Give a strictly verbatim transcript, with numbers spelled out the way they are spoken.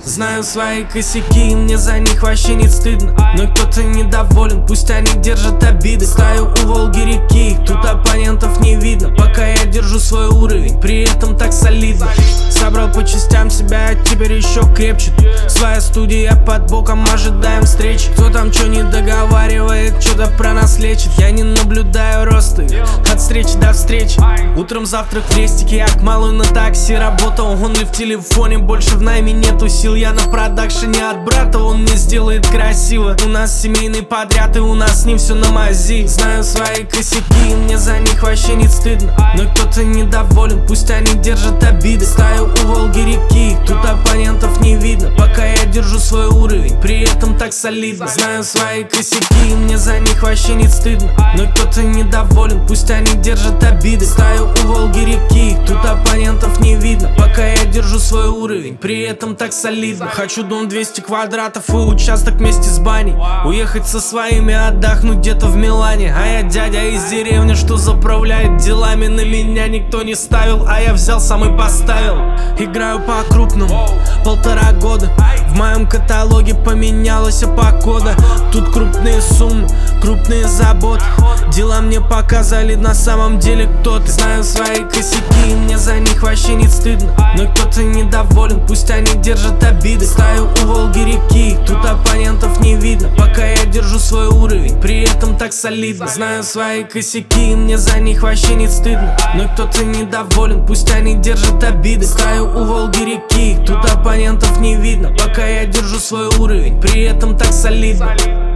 Знаю свои косяки, и мне за них вообще не стыдно. Но кто-то недоволен, пусть они держат обиды. Стою у Волги реки, тут оппонентов не видно. Пока я держу свой уровень, при этом так солидно. Собрал по частям себя, а теперь еще крепче. Своя студия под боком, ожидаем встречи. Кто там что не договаривает, что-то про нас лечит. Я не наблюдаю роста от встречи до встречи. Утром завтрак в рестике, я к малой на такси работал. Он ли в телефоне, больше в найме нету сил. Я на продакшене от брата, он мне сделает красиво. У нас семейный подряд, и у нас с ним все на мази. Знаю свои косяки, и мне за них вообще не стыдно. Но кто-то недоволен, пусть они держат обиды. Стою у Волги реки, тут оппонентов не видно. Пока я держу свой уровень, при этом так солидно. Знаю свои косяки, и мне за них вообще не стыдно. Но кто-то недоволен, пусть они держат обиды. Стою у Волги реки, тут оппонентов не видно. Пока я держу свой уровень, при этом так солидно. Хочу дом двести квадратов и участок вместе с баней. Уехать со своими, отдохнуть где-то в Милане. А я дядя из деревни, что заправляет делами. На меня никто не ставил, а я взял сам и поставил. Играю по-крупному, полтора года. В моем каталоге поменялась погода. Тут крупные суммы, крупные заботы. Дела мне показали на самом деле кто-то. Знаю свои косяки, и мне за них вообще не стыдно. Но кто-то недоволен, пусть они держат обиды. Стою у Волги реки, тут оппонентов не видно. Пока я держу свой уровень, при этом так солидно. Знаю свои косяки, и мне за них вообще не стыдно. Но кто-то недоволен, пусть они держат обиды. Стою у Волги реки, тут оппонентов не видно. Пока я держу свой уровень, при этом так солидно.